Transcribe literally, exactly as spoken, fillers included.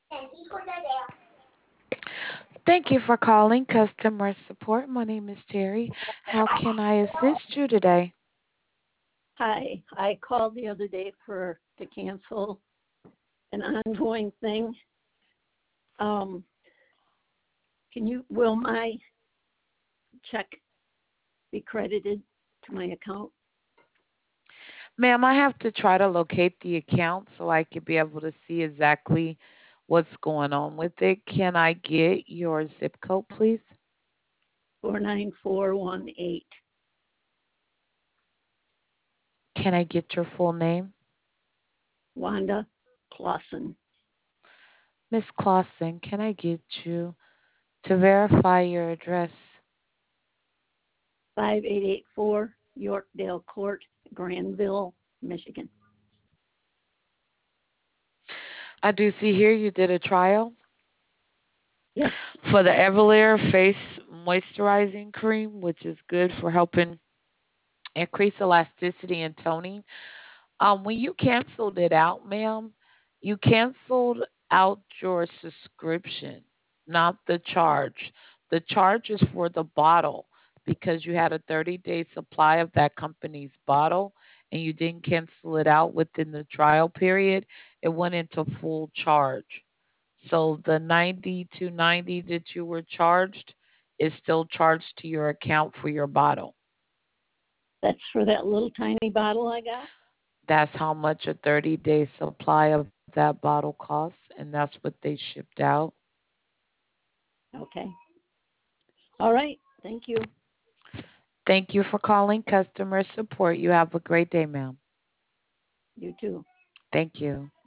Thank you for calling customer support. My name is Terry. How can I assist you today? Hi, I called the other day for to cancel an ongoing thing. Um, can you, will my check be credited to my account? Ma'am, I have to try to locate the account so I could be able to see exactly what's going on with it. Can I get your zip code, please? four nine four one eight. Can I get your full name? Wanda Clausen. Miss Clausen, can I get you to verify your address? five eight eight four Yorkdale Court, Granville, Michigan. I do see here you did a trial Yes, for the Everlair Face Moisturizing Cream, which is good for helping increase elasticity and toning. Um, when you canceled it out, ma'am, you canceled out your subscription, not the charge. The charge is for the bottle because you had a thirty day supply of that company's bottle and you didn't cancel it out within the trial period. It went into full charge. So the ninety to ninety that you were charged is still charged to your account for your bottle. that's for that little tiny bottle I got. That's how much a thirty day supply of that bottle costs, and that's what they shipped out. Okay. All right. Thank you. Thank you for calling customer support. You have a great day, ma'am. You too. Thank you.